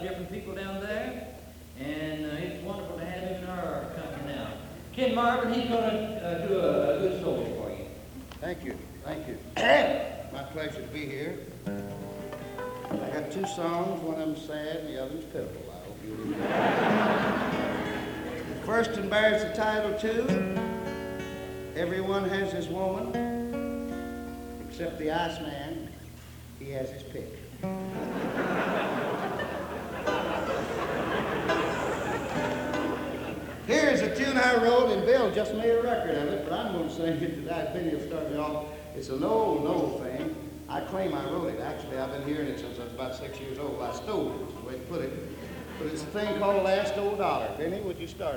different people down there, and it's wonderful to have him in our company now. Ken Marvin, he's going to do a good solo for you. Thank you. Thank you. My pleasure to be here. I got two songs. One of them's sad and the other's pitiful. I hope you'll enjoy it. The first one bears the title, too. Everyone has his woman, except the Iceman. He has his pick. Here is a tune I wrote, and Bill just made a record of it, but I'm going to sing it tonight. Benny will start me off. It's an old thing. I claim I wrote it. Actually, I've been hearing it since I was about 6 years old. I stole it, is the way to put it. But it's a thing called Last Old Dollar. Benny, would you start?